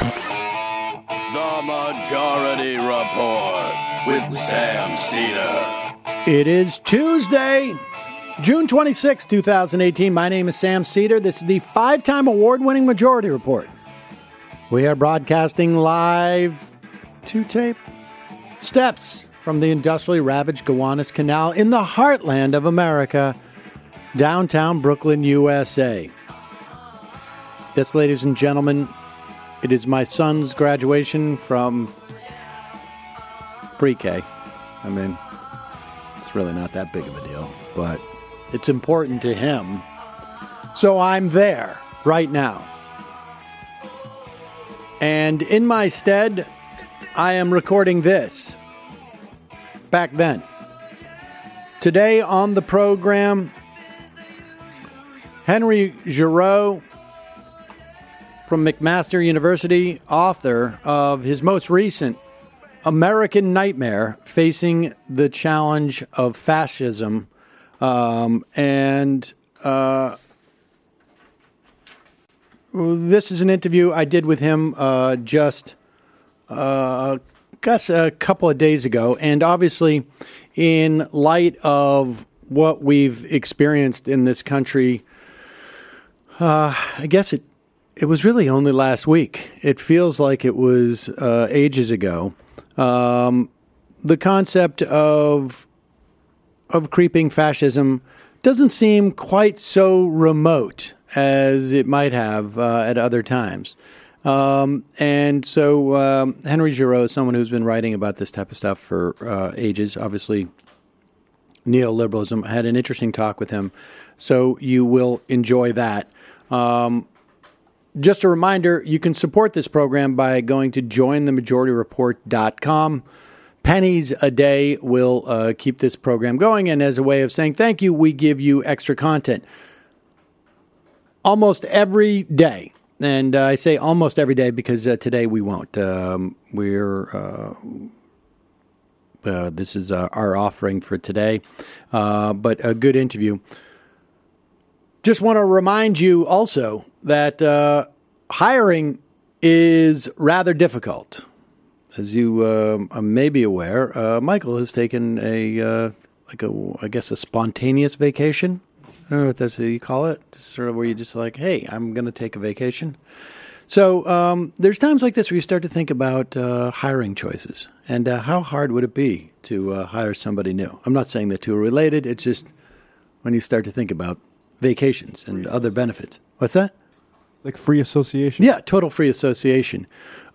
The Majority Report with Sam Cedar. It is Tuesday, June 26, 2018. My name is Sam Cedar. This is the 5-time award-winning Majority Report. We are broadcasting live to tape steps from the industrially ravaged Gowanus Canal in the heartland of America, downtown Brooklyn, USA. Yes, ladies and gentlemen, it is my son's graduation from pre-K. I mean, it's really not that big of a deal, but it's important to him. So I'm there right now. And in my stead, I am recording this back then. Today on the program, Henry Giroux from McMaster University, author of his most recent American Nightmare, Facing the Challenge of Fascism. This is an interview I did with him just a couple of days ago. And obviously, in light of what we've experienced in this country, I guess it was really only last week. It feels like it was ages ago. The concept of creeping fascism doesn't seem quite so remote as it might have at other times. And so Henry Giroux is someone who's been writing about this type of stuff for ages. Obviously, neoliberalism. I had an interesting talk with him, so you will enjoy that. Just a reminder, you can support this program by going to jointhemajorityreport.com. Pennies a day will keep this program going, and as a way of saying thank you, we give you extra content almost every day. And I say almost every day because today we won't. This is our offering for today, but a good interview. Just want to remind you also that hiring is rather difficult. As you may be aware, Michael has taken a spontaneous vacation. I don't know what that's you call it. Just sort of where you're just like, hey, I'm going to take a vacation. So there's times like this where you start to think about hiring choices and how hard would it be to hire somebody new. I'm not saying the two are related. It's just when you start to think about vacations and other benefits. What's that? Like free association? Yeah, total free association.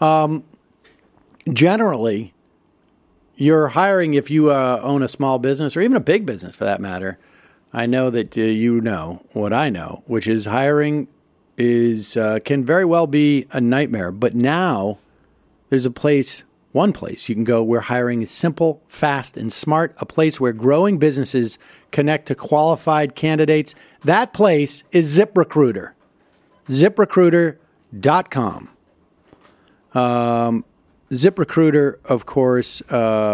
Generally, you're hiring if you own a small business or even a big business for that matter. I know that you know what I know, which is hiring can very well be a nightmare. But now there's one place you can go where hiring is simple, fast, and smart, a place where growing businesses connect to qualified candidates. That place is ZipRecruiter. ZipRecruiter.com. ZipRecruiter, of course,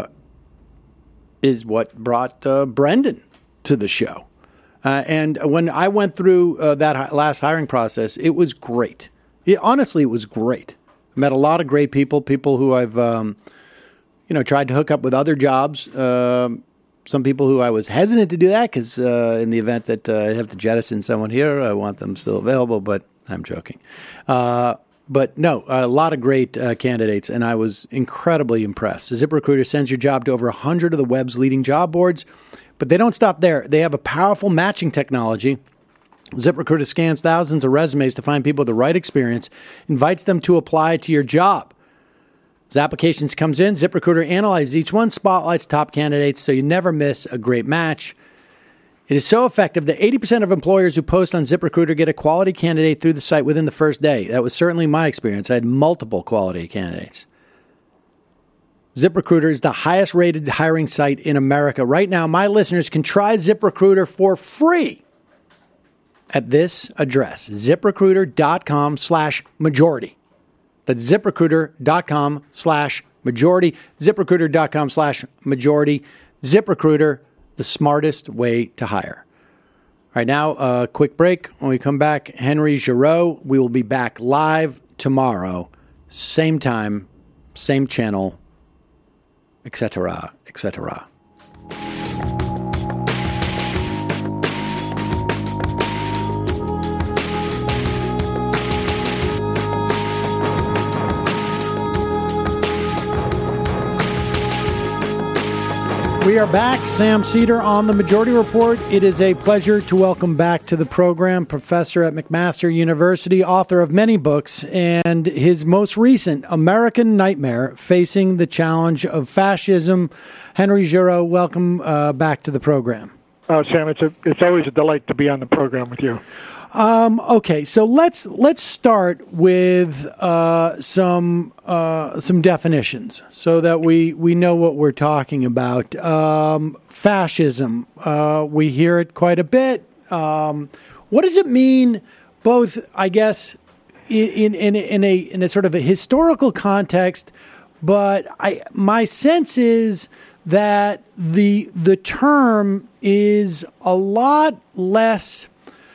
is what brought Brendan to the show. And when I went through that last hiring process, it was great. Honestly, it was great. I met a lot of great people who I've, tried to hook up with other jobs. Some people who I was hesitant to do that because in the event that I have to jettison someone here, I want them still available, but I'm joking. But no, a lot of great candidates, and I was incredibly impressed. ZipRecruiter sends your job to over 100 of the web's leading job boards, but they don't stop there. They have a powerful matching technology. ZipRecruiter scans thousands of resumes to find people with the right experience, invites them to apply to your job. As applications comes in, ZipRecruiter analyzes each one, spotlights top candidates, so you never miss a great match. It is so effective that 80% of employers who post on ZipRecruiter get a quality candidate through the site within the first day. That was certainly my experience. I had multiple quality candidates. ZipRecruiter is the highest rated hiring site in America. Right now, my listeners can try ZipRecruiter for free at this address, ZipRecruiter.com/majority. That's ZipRecruiter.com/majority. ZipRecruiter.com/majority. ZipRecruiter, the smartest way to hire. All right, now a quick break. When we come back, Henry Giroux. We will be back live tomorrow same time, same channel, etc., etc. We are back. Sam Seder on the Majority Report. It is a pleasure to welcome back to the program professor at McMaster University, author of many books, and his most recent, American Nightmare, Facing the Challenge of Fascism. Henry Giroux, welcome back to the program. Sam, it's always a delight to be on the program with you. Okay, so let's start with some definitions so that we know what we're talking about. Fascism, we hear it quite a bit. What does it mean? Both, I guess, in a sort of a historical context, but my sense is that the term is a lot less.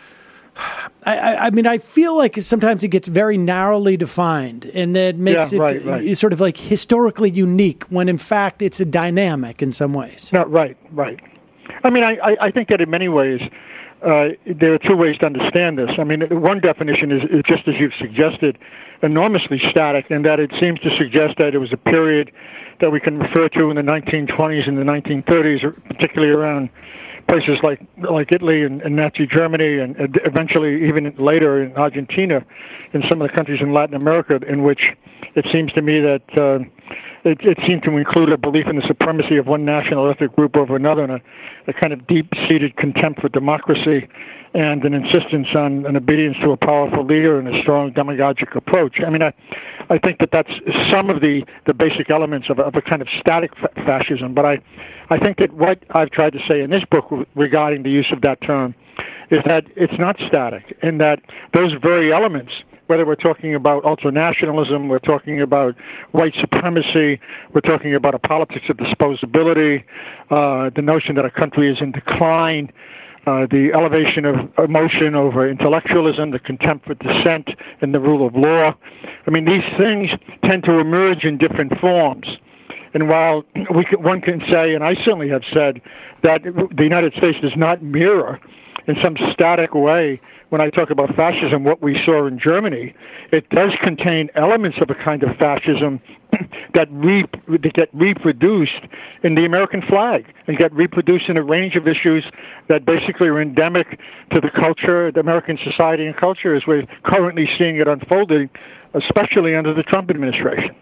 I mean, I feel like sometimes it gets very narrowly defined, and that makes it sort of like historically unique, when in fact it's a dynamic in some ways. No, right. I mean, I think that in many ways there are two ways to understand this. I mean, one definition is just as you've suggested, enormously static, in that it seems to suggest that it was a period that we can refer to in the 1920s and the 1930s, particularly around places like Italy and Nazi Germany, and eventually even later in Argentina, in some of the countries in Latin America, in which it seems to me that it seemed to include a belief in the supremacy of one national ethnic group over another, and a kind of deep-seated contempt for democracy, and an insistence on an obedience to a powerful leader and a strong demagogic approach. I mean, I think that that's some of the basic elements of a kind of static fascism. But I think that what I've tried to say in this book regarding the use of that term is that it's not static, and that those very elements, whether we're talking about ultranationalism, we're talking about white supremacy, we're talking about a politics of disposability, the notion that a country is in decline, the elevation of emotion over intellectualism, the contempt for dissent, and the rule of law. I mean, these things tend to emerge in different forms. And while one can say, and I certainly have said, that the United States does not mirror in some static way, when I talk about fascism, what we saw in Germany, it does contain elements of a kind of fascism that get reproduced in the American flag and get reproduced in a range of issues that basically are endemic to the culture, the American society and culture, as we're currently seeing it unfolding, especially under the Trump administration.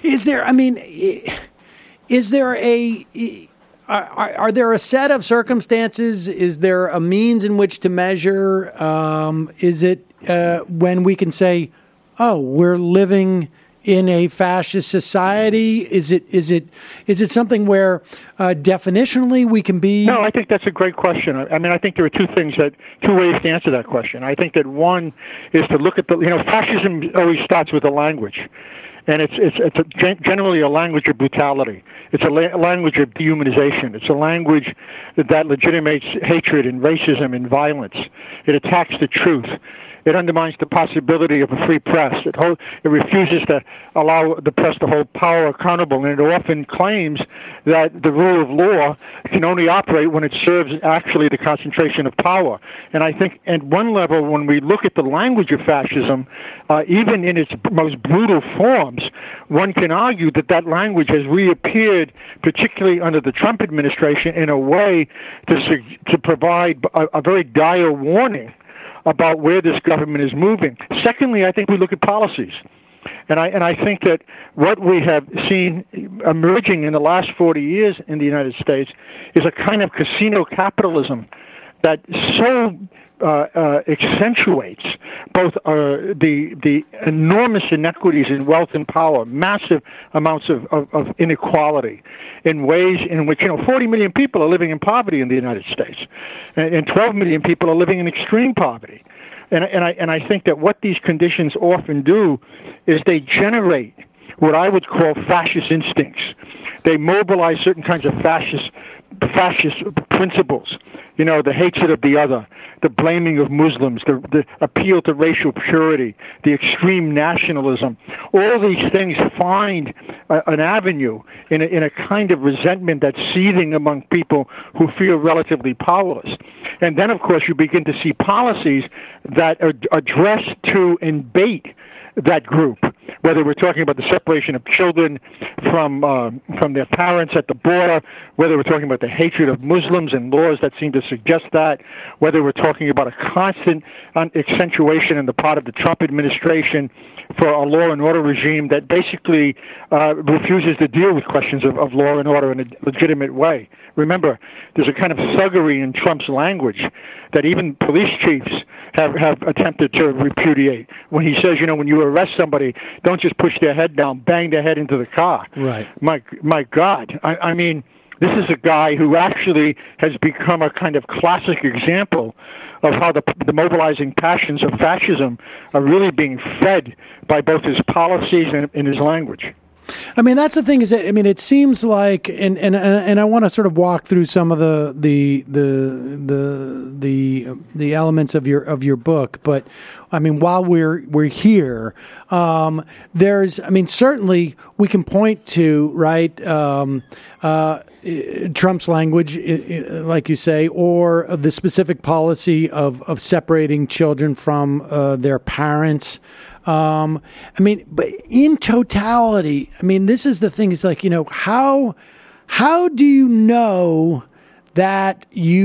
Are there a set of circumstances? Is there a means in which to measure? Is it when we can say, "Oh, we're living in a fascist society"? Is it something where definitionally we can be? No, I think that's a great question. I mean, I think there are two ways to answer that question. I think that one is to look at fascism always starts with a language. And it's generally a language of brutality. It's a language of dehumanization. It's a language that legitimates hatred and racism and violence. It attacks the truth. It undermines the possibility of a free press. It refuses to allow the press to hold power accountable, and it often claims that the rule of law can only operate when it serves actually the concentration of power. And I think at one level, when we look at the language of fascism, even in its most brutal forms, one can argue that language has reappeared, particularly under the Trump administration, in a way to provide a very dire warning about where this government is moving. Secondly, I think we look at policies. And I think that what we have seen emerging in the last 40 years in the United States is a kind of casino capitalism that so accentuates both the enormous inequities in wealth and power, massive amounts of inequality, in ways in which 40 million people are living in poverty in the United States, and 12 million people are living in extreme poverty. And I think that what these conditions often do is they generate what I would call fascist instincts. They mobilize certain kinds of fascist principles, the hatred of the other, the blaming of Muslims, the appeal to racial purity, the extreme nationalism. all these things find an avenue in a kind of resentment that's seething among people who feel relatively powerless. And then, of course, you begin to see policies that are addressed to and bait that group, whether we're talking about the separation of children from their parents at the border, whether we're talking about the hatred of Muslims and laws that seem to suggest that, whether we're talking about a constant accentuation on the part of the Trump administration for a law and order regime that basically refuses to deal with questions of law and order in a legitimate way. Remember, there's a kind of thuggery in Trump's language that even police chiefs have attempted to repudiate when he says, when you arrest somebody, don't just push their head down, bang their head into the car. Right. My God. I mean, this is a guy who actually has become a kind of classic example of how the mobilizing passions of fascism are really being fed by both his policies and his language. I mean, that's the thing is that, I mean, it seems like, and I want to sort of walk through some of the elements of your book, but I mean, while we're here, there's, I mean, certainly we can point to, right, Trump's language, like you say, or the specific policy of separating children from their parents. I mean, but in totality, I mean, this is the thing, is like, how do you know that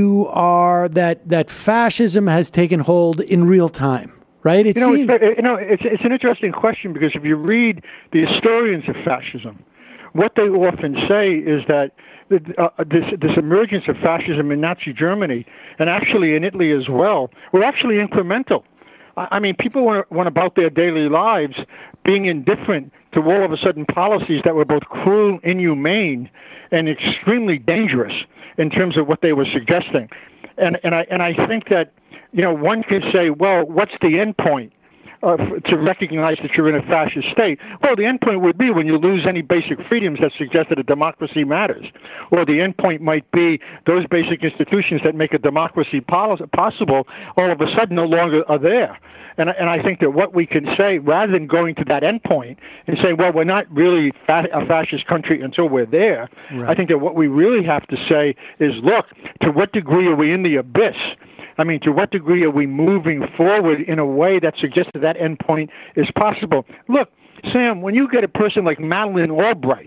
that fascism has taken hold in real time, right? It's an interesting question, because if you read the historians of fascism, what they often say is that this emergence of fascism in Nazi Germany, and actually in Italy as well, were actually incremental. I mean, people went about their daily lives being indifferent to all of a sudden policies that were both cruel, inhumane, and extremely dangerous in terms of what they were suggesting. And I think that, one can say, well, what's the end point to recognize that you're in a fascist state? Well, the end point would be when you lose any basic freedoms that suggest that a democracy matters. Or the end point might be those basic institutions that make a democracy possible all of a sudden no longer are there. And I think that what we can say, rather than going to that end point and say, well, we're not really a fascist country until we're there, right. I think that what we really have to say is, look, to what degree are we in the abyss? I mean, to what degree are we moving forward in a way that suggests that end point is possible? Look, Sam, when you get a person like Madeleine Albright,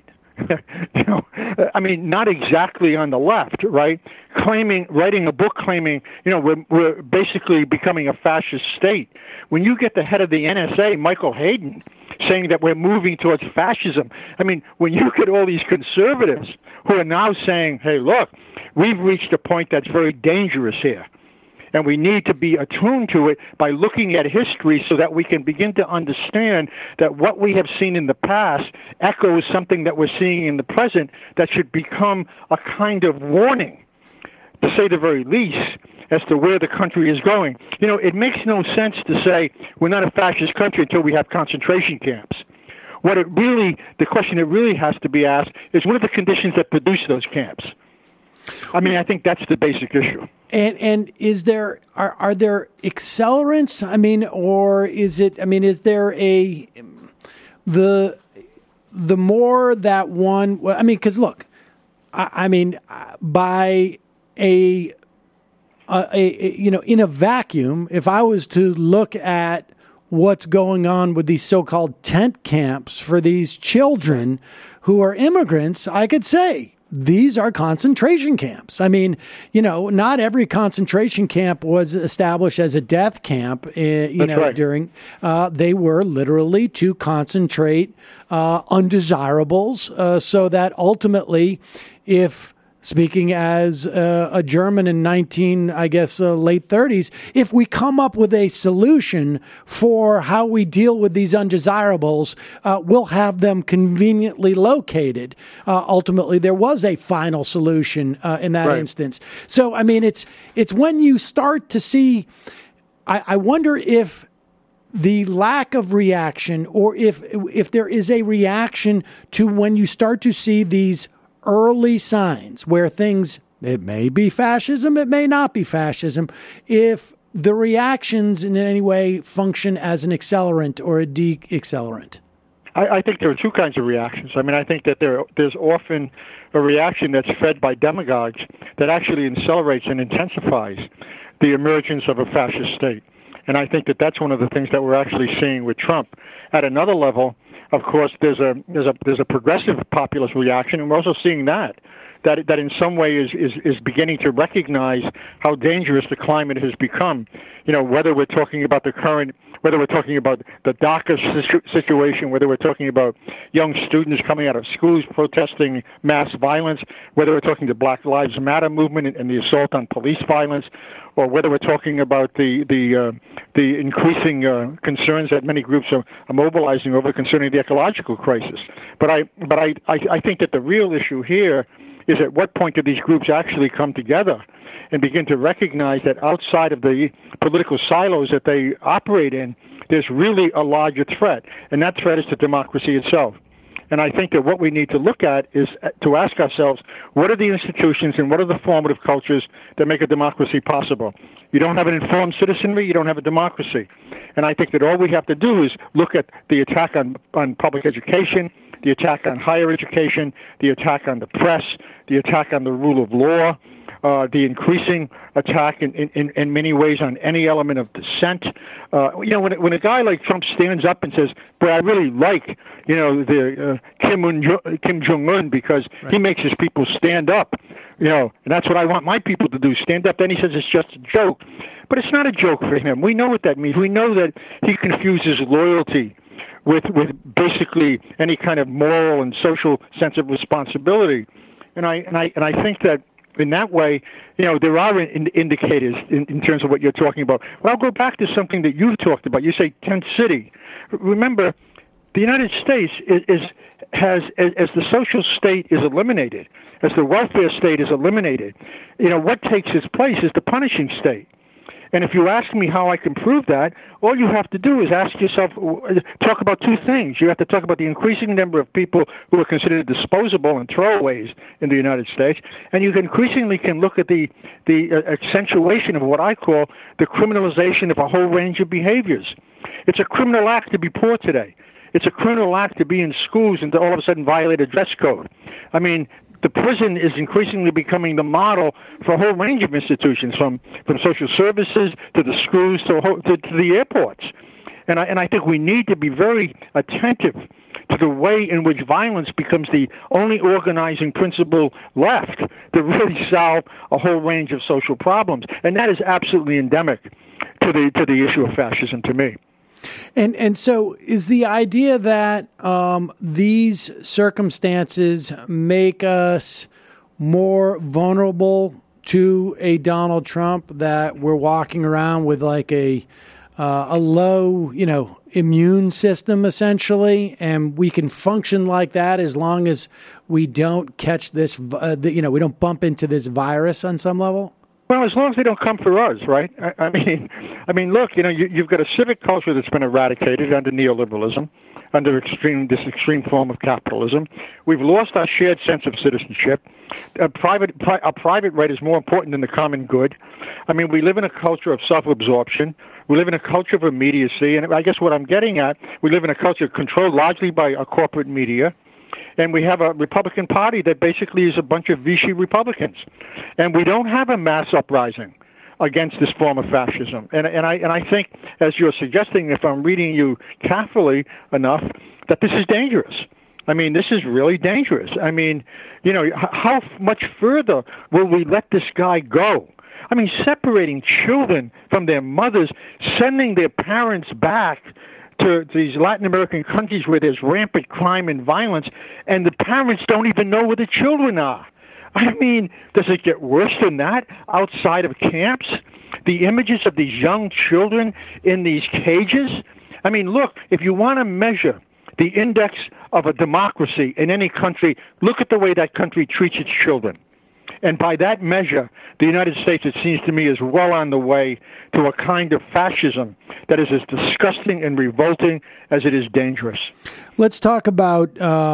I mean, not exactly on the left, right? Writing a book claiming, we're basically becoming a fascist state. When you get the head of the NSA, Michael Hayden, saying that we're moving towards fascism, I mean, when you get all these conservatives who are now saying, hey, look, we've reached a point that's very dangerous here, and we need to be attuned to it by looking at history so that we can begin to understand that what we have seen in the past echoes something that we're seeing in the present that should become a kind of warning, to say the very least, as to where the country is going. It makes no sense to say we're not a fascist country until we have concentration camps. The question that really has to be asked is, what are the conditions that produce those camps? I mean, I think that's the basic issue. And are there accelerants? I mean, or is it? I mean, is there the more that one? Well, I mean, because look, I mean, by in a vacuum, if I was to look at what's going on with these so-called tent camps for these children who are immigrants, I could say, these are concentration camps. I mean, not every concentration camp was established as a death camp, right. during, they were literally to concentrate undesirables so that ultimately, if speaking as a German in late 30s, if we come up with a solution for how we deal with these undesirables, we'll have them conveniently located. Ultimately, there was a final solution in that right. instance. So, I mean, it's when you start to see, I wonder if the lack of reaction, or if there is a reaction to when you start to see these early signs where things, it may be fascism, it may not be fascism, if the reactions in any way function as an accelerant or a de-accelerant. I think there are two kinds of reactions. I mean, I think that there's often a reaction that's fed by demagogues that actually accelerates and intensifies the emergence of a fascist state. And I think that that's one of the things that we're actually seeing with Trump. At another level, of course, there's a progressive populist reaction, and we're also seeing that in some way is beginning to recognize how dangerous the climate has become. You know, whether we're talking about whether we're talking about the DACA situation, whether we're talking about young students coming out of schools protesting mass violence, whether we're talking the Black Lives Matter movement and the assault on police violence, or whether we're talking about the increasing concerns that many groups are mobilizing over concerning the ecological crisis. But I think that the real issue here is at what point do these groups actually come together and begin to recognize that outside of the political silos that they operate in, there's really a larger threat, and that threat is to democracy itself. And I think that what we need to look at is to ask ourselves, what are the institutions and what are the formative cultures that make a democracy possible? You don't have an informed citizenry, you don't have a democracy. And I think that all we have to do is look at the attack on public education, the attack on higher education, the attack on the press, the attack on the rule of law, the increasing attack in many ways on any element of dissent. When a guy like Trump stands up and says, "Boy, I really like the Kim Jong-un because he makes his people stand up," and that's what I want my people to do, stand up. Then he says it's just a joke, but it's not a joke for him. We know what that means. We know that he confuses loyalty with basically any kind of moral and social sense of responsibility, and I think that in that way, there are indicators in terms of what you're talking about. But I'll go back to something that you've talked about. You say tent city. Remember, the United States has as the social state is eliminated, as the welfare state is eliminated, what takes its place is the punishing state. And if you ask me how I can prove that, all you have to do is ask yourself, talk about two things. You have to talk about the increasing number of people who are considered disposable and throwaways in the United States, and you increasingly can look at the accentuation of what I call the criminalization of a whole range of behaviors. It's a criminal act to be poor today. It's a criminal act to be in schools and to all of a sudden violate a dress code. I mean, the prison is increasingly becoming the model for a whole range of institutions, from social services to the schools to the airports. And I think we need to be very attentive to the way in which violence becomes the only organizing principle left to really solve a whole range of social problems. And that is absolutely endemic to the issue of fascism to me. And so is the idea that these circumstances make us more vulnerable to a Donald Trump, that we're walking around with like a low, immune system essentially, and we can function like that as long as we don't catch this, we don't bump into this virus on some level? Well, as long as they don't come for us, right? I mean, look, you've got a civic culture that's been eradicated under neoliberalism, under this extreme form of capitalism. We've lost our shared sense of citizenship. A private right is more important than the common good. I mean, we live in a culture of self-absorption. We live in a culture of immediacy, and I guess what I'm getting at, we live in a culture controlled largely by a corporate media. And we have a Republican Party that basically is a bunch of Vichy Republicans. And we don't have a mass uprising against this form of fascism. And I think, as you're suggesting, if I'm reading you carefully enough, that this is dangerous. I mean, this is really dangerous. I mean, how much further will we let this guy go? I mean, separating children from their mothers, sending their parents back to these Latin American countries where there's rampant crime and violence, and the parents don't even know where the children are. I mean, does it get worse than that outside of camps? The images of these young children in these cages? I mean, look, if you want to measure the index of a democracy in any country, look at the way that country treats its children. And by that measure, the United States, it seems to me, is well on the way to a kind of fascism that is as disgusting and revolting as it is dangerous. Let's talk about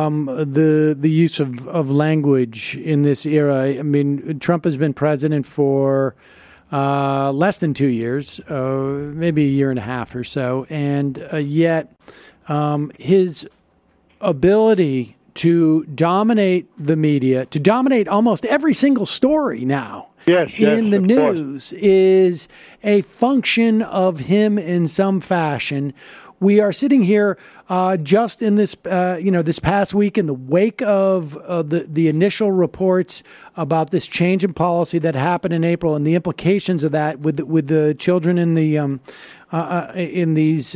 the use of language in this era. I mean, Trump has been president for less than 2 years, maybe a year and a half or so, and yet his ability to dominate the media, to dominate almost every single story now in the news, is a function of him in some fashion. We are sitting here just in this, this past week in the wake of the initial reports about this change in policy that happened in April and the implications of that with the children in the in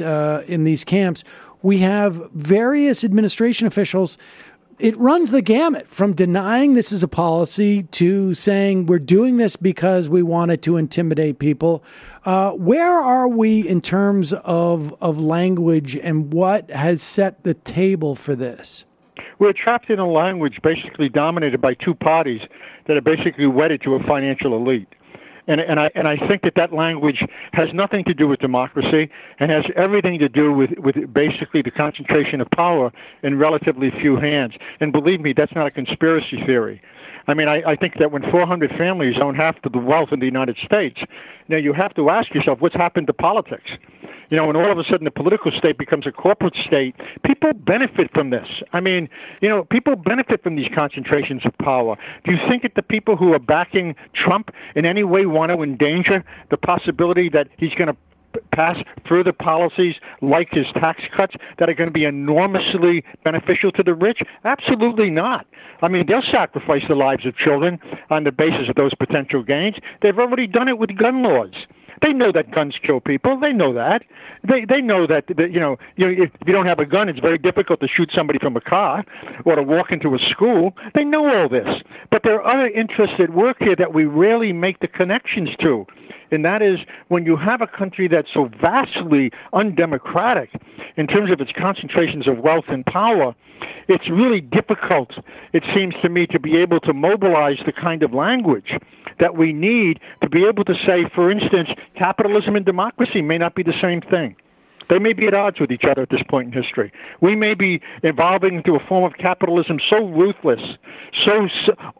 these camps. We have various administration officials. It runs the gamut from denying this is a policy to saying we're doing this because we wanted to intimidate people. Where are we in terms of language, and what has set the table for this? We're trapped in a language basically dominated by two parties that are basically wedded to a financial elite. And I think that language has nothing to do with democracy and has everything to do with basically the concentration of power in relatively few hands. And believe me, that's not a conspiracy theory. I mean, I think that when 400 families own half of the wealth in the United States, now you have to ask yourself, what's happened to politics? You know, when all of a sudden the political state becomes a corporate state, people benefit from this. I mean, people benefit from these concentrations of power. Do you think that the people who are backing Trump in any way want to endanger the possibility that he's going to pass further policies like his tax cuts that are going to be enormously beneficial to the rich? Absolutely not. I mean, they'll sacrifice the lives of children on the basis of those potential gains. They've already done it with gun laws. They know that guns kill people. They know that. They know that, if you don't have a gun, it's very difficult to shoot somebody from a car or to walk into a school. They know all this. But there are other interests at work here that we rarely make the connections to. And that is when you have a country that's so vastly undemocratic in terms of its concentrations of wealth and power, it's really difficult, it seems to me, to be able to mobilize the kind of language that we need to be able to say, for instance, capitalism and democracy may not be the same thing. They may be at odds with each other at this point in history. We may be evolving into a form of capitalism so ruthless, so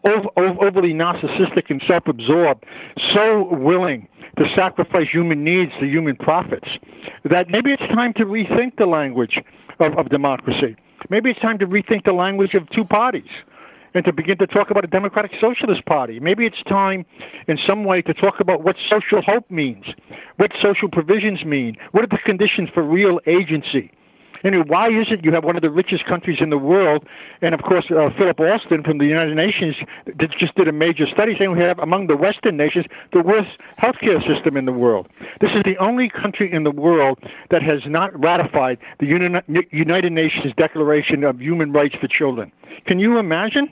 overly narcissistic and self-absorbed, so willing to sacrifice human needs to human profits, that maybe it's time to rethink the language of democracy. Maybe it's time to rethink the language of two parties and to begin to talk about a democratic socialist party. Maybe it's time in some way to talk about what social hope means, what social provisions mean, what are the conditions for real agency. And why is it you have one of the richest countries in the world, and of course Philip Alston from the United Nations just did a major study saying we have among the Western nations the worst healthcare system in the world. This is the only country in the world that has not ratified the United Nations Declaration of Human Rights for Children. Can you imagine?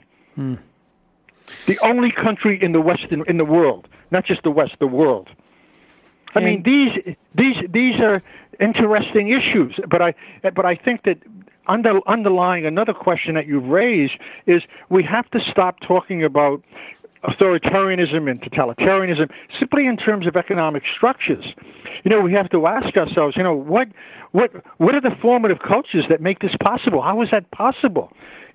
The only country in the world, not just the West, the world. I mean, these are interesting issues, but I think that underlying another question that you've raised is we have to stop talking about authoritarianism and totalitarianism simply in terms of economic structures. We have to ask ourselves, what are the formative cultures that make this possible? How is that possible?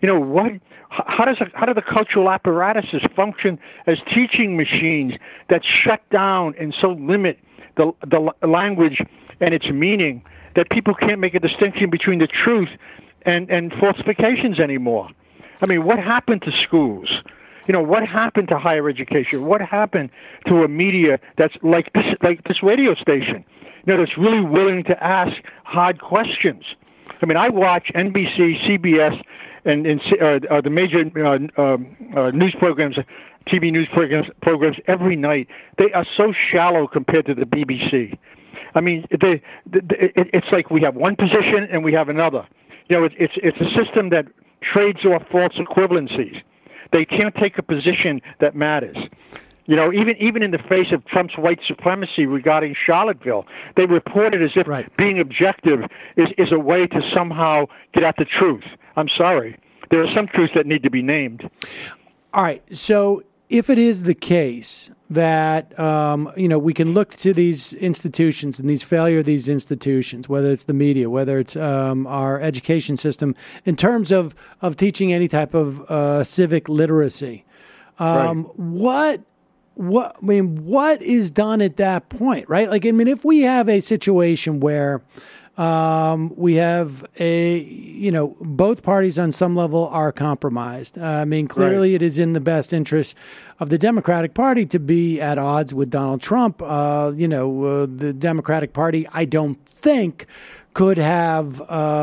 How do the cultural apparatuses function as teaching machines that shut down and so limit the language and its meaning that people can't make a distinction between the truth and falsifications anymore? I mean, what happened to schools? What happened to higher education? What happened to a media that's like this radio station, that's really willing to ask hard questions? I mean, I watch NBC, CBS, and the major news programs, TV news programs every night. They are so shallow compared to the BBC. I mean, it's like we have one position and we have another. It's a system that trades off false equivalencies. They can't take a position that matters. Even in the face of Trump's white supremacy regarding Charlottesville, they report it as if being objective is a way to somehow get at the truth. I'm sorry. There are some truths that need to be named. All right. So if it is the case that, we can look to these institutions and these failure of these institutions, whether it's the media, whether it's our education system, in terms of teaching any type of civic literacy, what is done at that point, right? Like, I mean, if we have a situation where We have both parties on some level are compromised. I mean, clearly it is in the best interest of the Democratic Party to be at odds with Donald Trump. The Democratic Party, I don't think, could have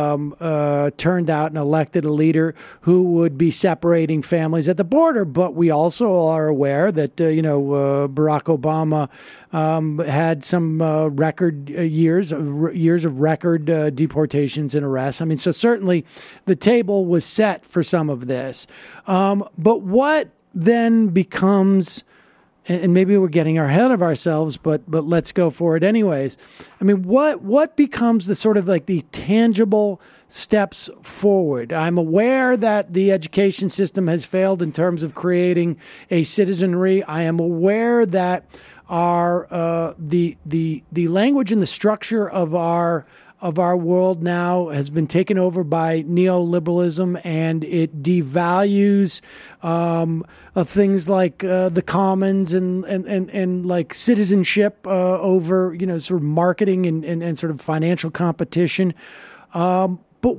turned out and elected a leader who would be separating families at the border. But we also are aware that, Barack Obama had some record years of record deportations and arrests. I mean, so certainly the table was set for some of this. But what then becomes... and maybe we're getting ahead of ourselves, but let's go for it anyways. I mean, what becomes the sort of like the tangible steps forward? I'm aware that the education system has failed in terms of creating a citizenry. I am aware that our the language and the structure of our world now has been taken over by neoliberalism, and it devalues things like the commons and like citizenship over sort of marketing and sort of financial competition. But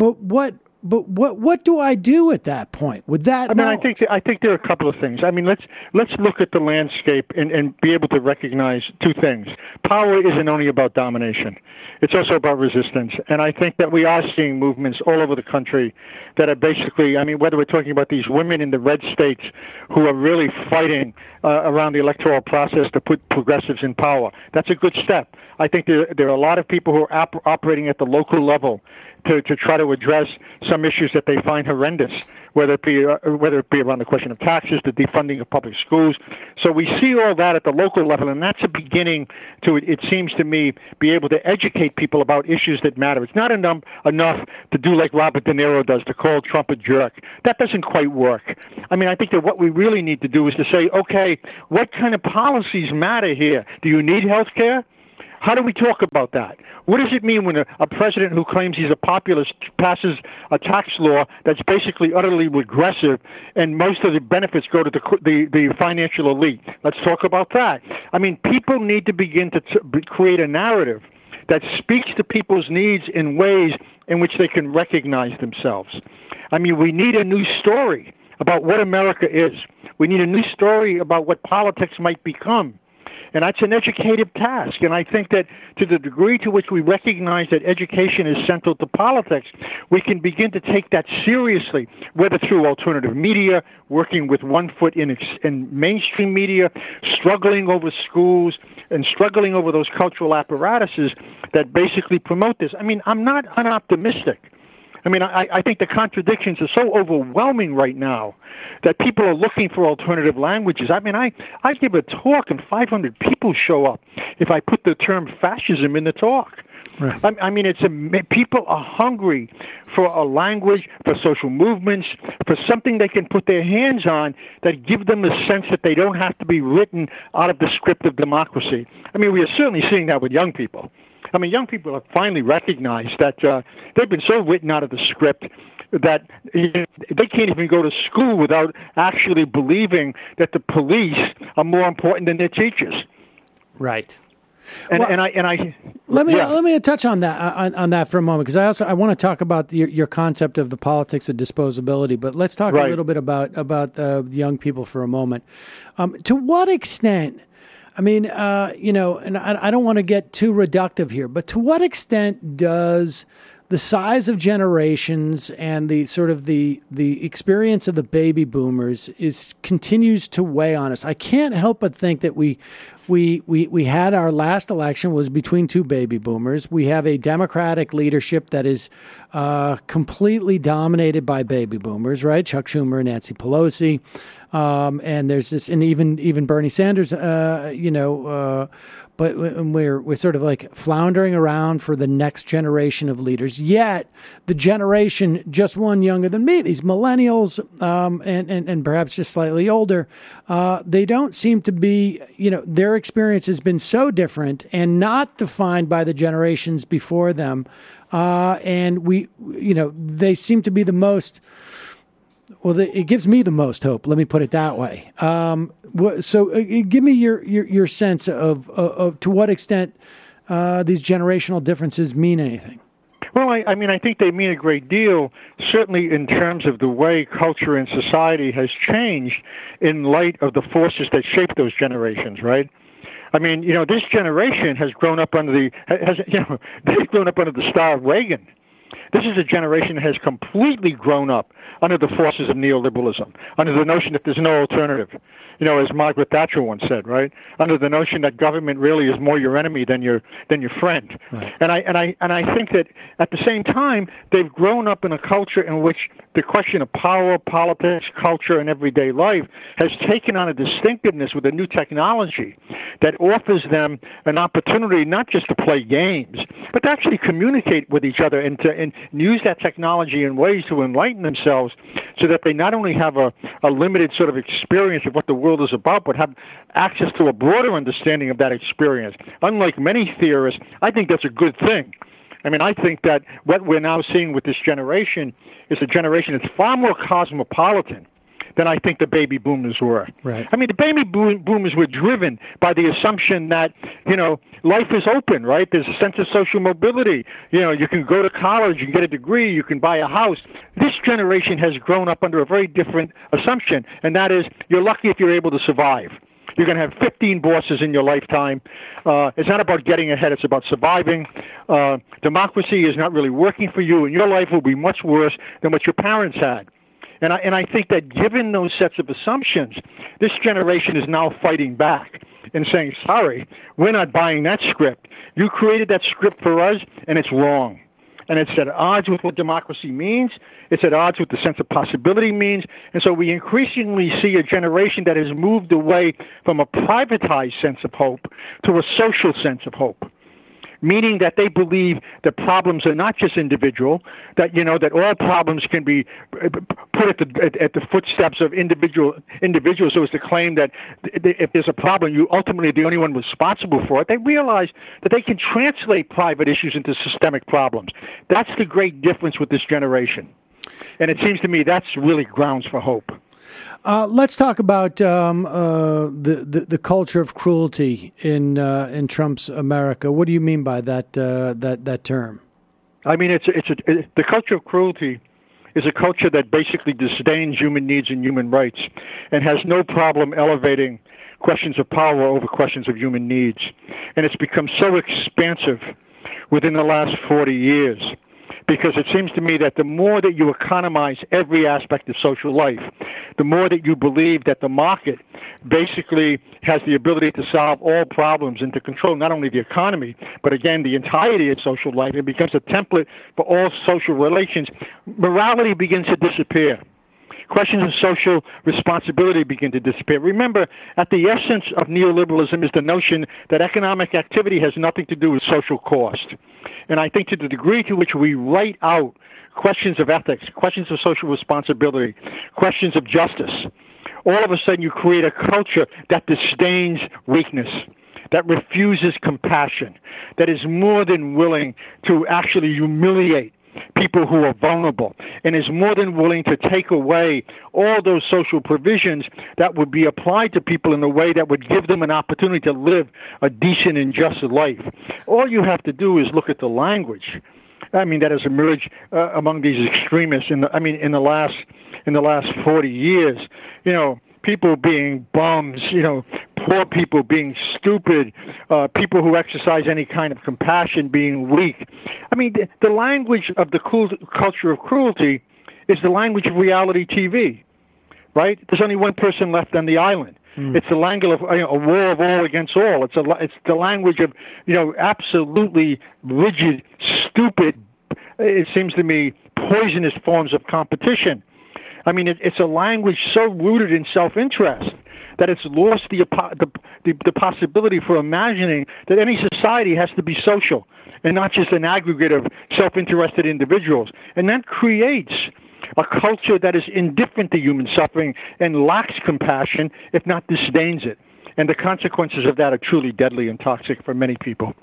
what do I do at that point with that? I mean, I think there are a couple of things. I mean, let's look at the landscape and be able to recognize two things. Power isn't only about domination; it's also about resistance. And I think that we are seeing movements all over the country that are basically, I mean, whether we're talking about these women in the red states who are really fighting around the electoral process to put progressives in power, that's a good step. I think there are a lot of people who are operating at the local level to try to address some issues that they find horrendous, whether it be around the question of taxes, the defunding of public schools. So we see all that at the local level, and that's a beginning to, it seems to me, be able to educate people about issues that matter. It's not enough to do like Robert De Niro does, to call Trump a jerk. That doesn't quite work. I mean, I think that what we really need to do is to say, okay, what kind of policies matter here? Do you need health care? How do we talk about that? What does it mean when a president who claims he's a populist passes a tax law that's basically utterly regressive and most of the benefits go to the financial elite? Let's talk about that. I mean, people need to begin to create a narrative that speaks to people's needs in ways in which they can recognize themselves. I mean, we need a new story about what America is. We need a new story about what politics might become. And that's an educative task. And I think that to the degree to which we recognize that education is central to politics, we can begin to take that seriously, whether through alternative media, working with one foot in mainstream media, struggling over schools, and struggling over those cultural apparatuses that basically promote this. I mean, I'm not unoptimistic. I mean, I think the contradictions are so overwhelming right now that people are looking for alternative languages. I mean, I give a talk and 500 people show up if I put the term fascism in the talk. Right. I mean, people are hungry for a language, for social movements, for something they can put their hands on that give them the sense that they don't have to be written out of the script of democracy. I mean, we are certainly seeing that with young people. I mean, young people have finally recognized that they've been so written out of the script that they can't even go to school without actually believing that the police are more important than their teachers. Right. Let me touch on that for a moment, because I want to talk about your concept of the politics of disposability. But let's talk a little bit about young people for a moment. To what extent? I mean, and I don't want to get too reductive here, but to what extent does the size of generations and the sort of the experience of the baby boomers continues to weigh on us? I can't help but think that we had our last election was between two baby boomers. We have a Democratic leadership that is completely dominated by baby boomers, right? Chuck Schumer and Nancy Pelosi. And there's this, and even Bernie Sanders, but we're sort of like floundering around for the next generation of leaders. Yet the generation just one younger than me, these millennials, and perhaps just slightly older, they don't seem to be, their experience has been so different and not defined by the generations before them. And they seem to be the most. Well, it gives me the most hope. Let me put it that way. So, give me your sense of to what extent these generational differences mean anything? Well, I mean, I think they mean a great deal, certainly in terms of the way culture and society has changed in light of the forces that shape those generations, right? I mean, this generation has grown up under they've grown up under the star of Reagan. This is a generation that has completely grown up under the forces of neoliberalism, under the notion that there's no alternative. As Margaret Thatcher once said, right? Under the notion that government really is more your enemy than your friend. Right. And I think that at the same time they've grown up in a culture in which the question of power, politics, culture, and everyday life has taken on a distinctiveness with a new technology that offers them an opportunity not just to play games, but to actually communicate with each other and use that technology in ways to enlighten themselves, so that they not only have a limited sort of experience of what the world is about, but have access to a broader understanding of that experience. Unlike many theorists, I think that's a good thing. I mean, I think that what we're now seeing with this generation is a generation that's far more cosmopolitan than I think the baby boomers were. Right. I mean, the baby boomers were driven by the assumption that, life is open, right? There's a sense of social mobility. You can go to college, you can get a degree, you can buy a house. This generation has grown up under a very different assumption, and that is you're lucky if you're able to survive. You're going to have 15 bosses in your lifetime. It's not about getting ahead. It's about surviving. Democracy is not really working for you, and your life will be much worse than what your parents had. And I think that given those sets of assumptions, this generation is now fighting back and saying, sorry, we're not buying that script. You created that script for us, and it's wrong. And it's at odds with what democracy means. It's at odds with the sense of possibility means. And so we increasingly see a generation that has moved away from a privatized sense of hope to a social sense of hope, meaning that they believe that problems are not just individual, that that all problems can be put at the footsteps of individuals, so as to claim that if there's a problem, you ultimately are the only one responsible for it. They realize that they can translate private issues into systemic problems. That's the great difference with this generation. And it seems to me that's really grounds for hope. Let's talk about the culture of cruelty in Trump's America. What do you mean by that term? I mean, the culture of cruelty is a culture that basically disdains human needs and human rights, and has no problem elevating questions of power over questions of human needs. And it's become so expansive within the last 40 years. Because it seems to me that the more that you economize every aspect of social life, the more that you believe that the market basically has the ability to solve all problems and to control not only the economy, but again, the entirety of social life. It becomes a template for all social relations. Morality begins to disappear. Questions of social responsibility begin to disappear. Remember, at the essence of neoliberalism is the notion that economic activity has nothing to do with social cost. And I think to the degree to which we write out questions of ethics, questions of social responsibility, questions of justice, all of a sudden you create a culture that disdains weakness, that refuses compassion, that is more than willing to actually humiliate people who are vulnerable, and is more than willing to take away all those social provisions that would be applied to people in a way that would give them an opportunity to live a decent and just life. All you have to do is look at the language, I mean, that has emerged among these extremists in the last 40 years. People being bums, poor people being stupid, people who exercise any kind of compassion being weak. I mean, the language of the culture of cruelty is the language of reality TV, right? There's only one person left on the island. It's the language of a war of all against all. It's the language of absolutely rigid, stupid. It seems to me poisonous forms of competition. I mean, it's a language so rooted in self-interest that it's lost the possibility for imagining that any society has to be social and not just an aggregate of self-interested individuals. And that creates a culture that is indifferent to human suffering and lacks compassion, if not disdains it. And the consequences of that are truly deadly and toxic for many people.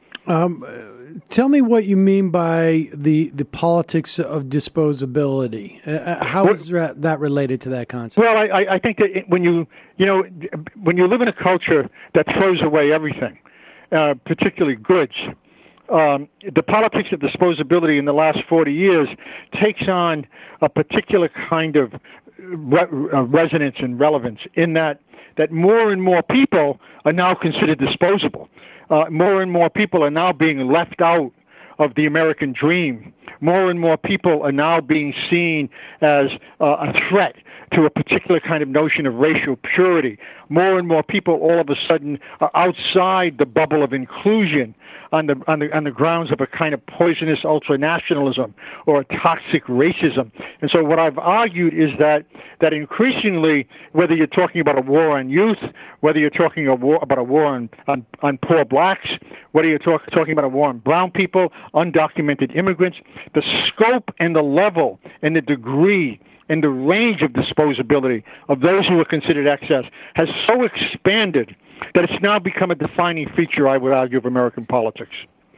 Tell me what you mean by the politics of disposability. How is that related to that concept? Well, I think that when you live in a culture that throws away everything, particularly goods, the politics of disposability in the last 40 years takes on a particular kind of resonance and relevance in that more and more people are now considered disposable. More and more people are now being left out of the American dream. More and more people are now being seen as a threat to a particular kind of notion of racial purity. More and more people all of a sudden are outside the bubble of inclusion on the grounds of a kind of poisonous ultranationalism or a toxic racism. And so what I've argued is that increasingly, whether you're talking about a war on youth, whether you're talking about a war on poor blacks, whether you're talking about a war on brown people, undocumented immigrants, the scope and the level and the degree and the range of disposability of those who are considered excess has so expanded that it's now become a defining feature, I would argue, of American politics.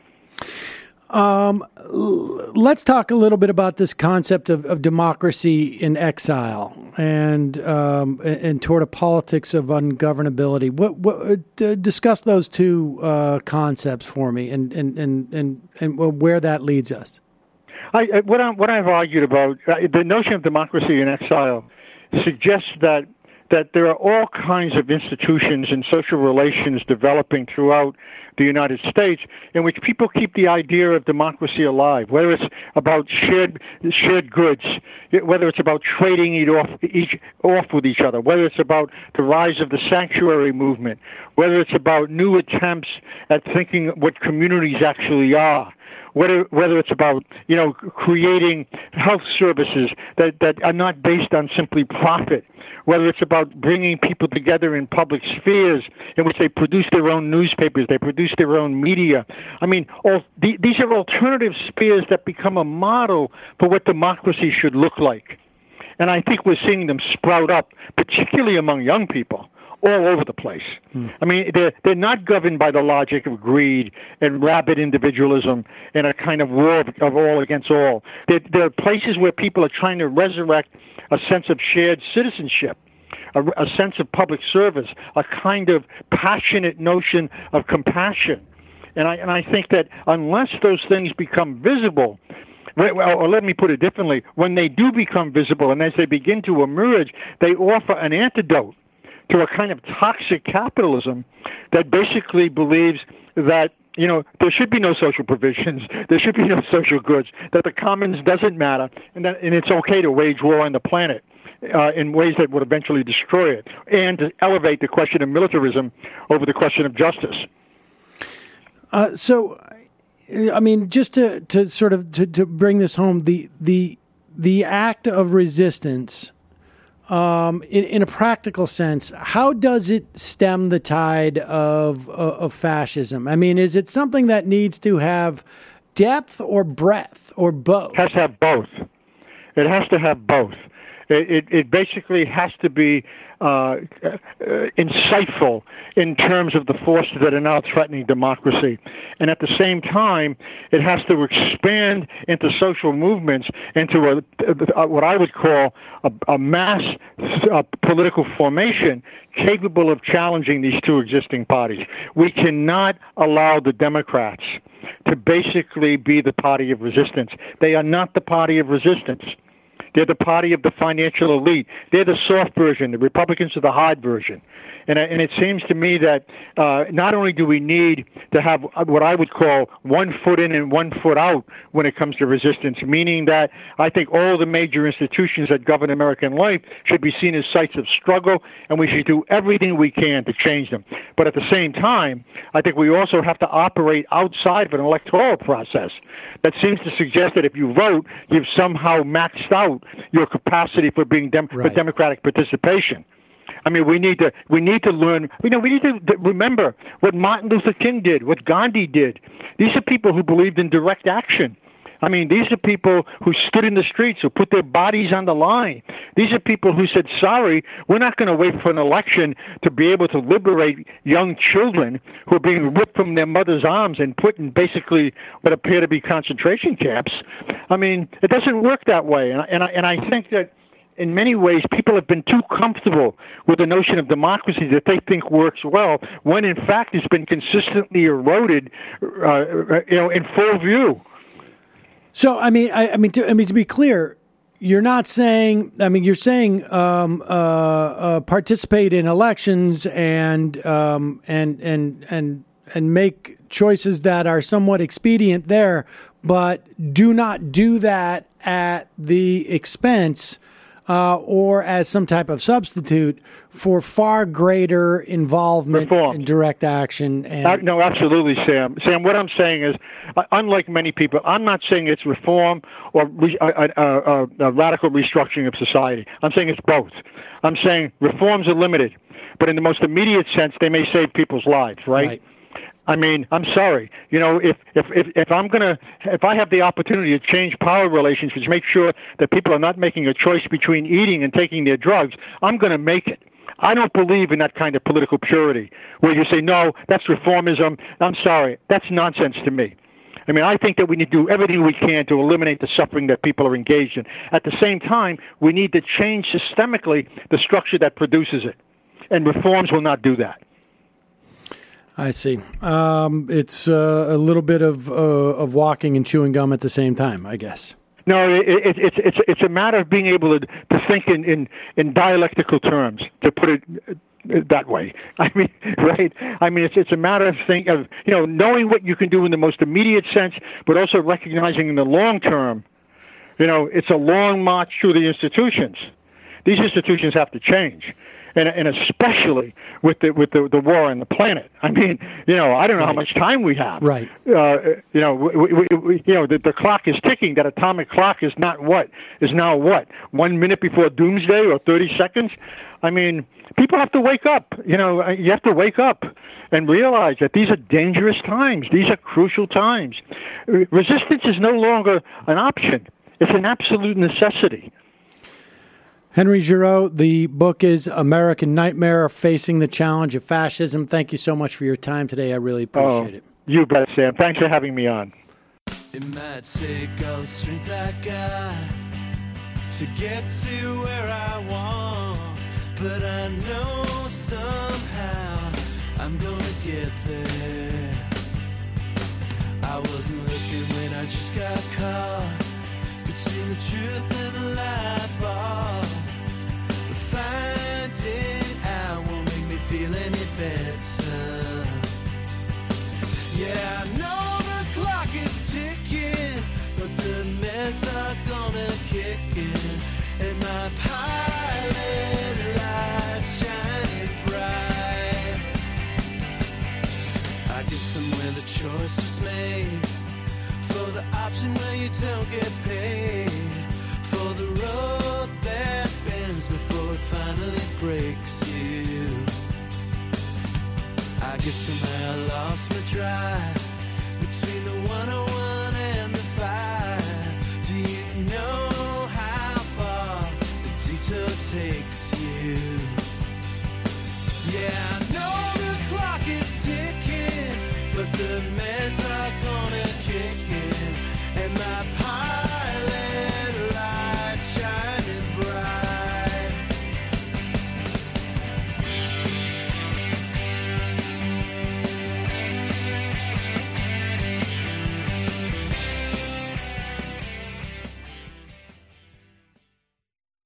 Let's talk a little bit about this concept of democracy in exile and toward a politics of ungovernability. Discuss those two concepts for me and where that leads us. What I've argued about the notion of democracy in exile suggests that there are all kinds of institutions and social relations developing throughout the United States in which people keep the idea of democracy alive, whether it's about shared goods, whether it's about trading it off with each other, whether it's about the rise of the sanctuary movement, whether it's about new attempts at thinking what communities actually are. Whether it's about creating health services that are not based on simply profit, whether it's about bringing people together in public spheres in which they produce their own newspapers, they produce their own media. I mean, these are alternative spheres that become a model for what democracy should look like. And I think we're seeing them sprout up, particularly among young people, all over the place. I mean, they're not governed by the logic of greed and rabid individualism and a kind of war of all against all. There are places where people are trying to resurrect a sense of shared citizenship, a sense of public service, a kind of passionate notion of compassion. And I think that unless those things become visible, or let me put it differently, when they do become visible and as they begin to emerge, they offer an antidote to a kind of toxic capitalism that basically believes that there should be no social provisions, there should be no social goods, that the commons doesn't matter, and it's okay to wage war on the planet in ways that would eventually destroy it, and to elevate the question of militarism over the question of justice. So, I mean, just to sort of to bring this home, the act of resistance. In a practical sense, how does it stem the tide of fascism? I mean, is it something that needs to have depth or breadth or both? It has to have both. It has to have both. It basically has to be insightful in terms of the forces that are now threatening democracy. And at the same time, it has to expand into social movements, into what I would call a mass political formation capable of challenging these two existing parties. We cannot allow the Democrats to basically be the party of resistance. They are not the party of resistance. They're the party of the financial elite. They're the soft version. The Republicans are the hard version. And it seems to me that not only do we need to have what I would call 1 foot in and 1 foot out when it comes to resistance, meaning that I think all the major institutions that govern American life should be seen as sites of struggle, and we should do everything we can to change them. But at the same time, I think we also have to operate outside of an electoral process that seems to suggest that if you vote, you've somehow maxed out your capacity for being for democratic participation. I mean, we need to learn. We need to remember what Martin Luther King did, what Gandhi did. These are people who believed in direct action. I mean, these are people who stood in the streets, who put their bodies on the line. These are people who said, sorry, we're not going to wait for an election to be able to liberate young children who are being ripped from their mother's arms and put in basically what appear to be concentration camps. I mean, it doesn't work that way. And I think that in many ways, people have been too comfortable with the notion of democracy that they think works well, when in fact it's been consistently eroded, in full view. So, I mean, to be clear, you're not saying. I mean, you're saying participate in elections and make choices that are somewhat expedient there, but do not do that at the expense or as some type of substitute for far greater involvement in direct action. And no, absolutely, Sam. Sam, what I'm saying is, unlike many people, I'm not saying it's reform or a radical restructuring of society. I'm saying it's both. I'm saying reforms are limited, but in the most immediate sense, they may save people's lives, right? I mean, I'm sorry. If I have the opportunity to change power relations, which make sure that people are not making a choice between eating and taking their drugs, I'm going to make it. I don't believe in that kind of political purity where you say, no, that's reformism. I'm sorry. That's nonsense to me. I mean, I think that we need to do everything we can to eliminate the suffering that people are engaged in. At the same time, we need to change systemically the structure that produces it. And reforms will not do that. I see. It's a little bit of walking and chewing gum at the same time, I guess. No, it's a matter of being able to think in dialectical terms, to put it that way. I mean, right? I mean, it's a matter of knowing what you can do in the most immediate sense, but also recognizing in the long term, it's a long march through the institutions. These institutions have to change. And especially with the war on the planet. I mean, I don't know how much time we have. Right. The clock is ticking. That atomic clock is now what? 1 minute before doomsday or 30 seconds? I mean, people have to wake up. You have to wake up and realize that these are dangerous times. These are crucial times. Resistance is no longer an option. It's an absolute necessity. Henry Giroux, the book is American Nightmare, Facing the Challenge of Fascism. Thank you so much for your time today. I really appreciate it. You bet, Sam. Thanks for having me on. It might take all the strength I got to get to where I want, but I know somehow I'm gonna get there. I wasn't looking when I just got caught between the truth and the light bulb. Finding out won't make me feel any better. Yeah, I know the clock is ticking, but the meds are gonna kick in, and my pilot light shining bright. I guess somewhere the choice was made for the option where you don't get paid, for the road that bends before it finally breaks you. I guess somehow I lost my drive between the 101 and the 5. Do you know how far the detour takes you? Yeah, I know the clock is ticking, but the meds are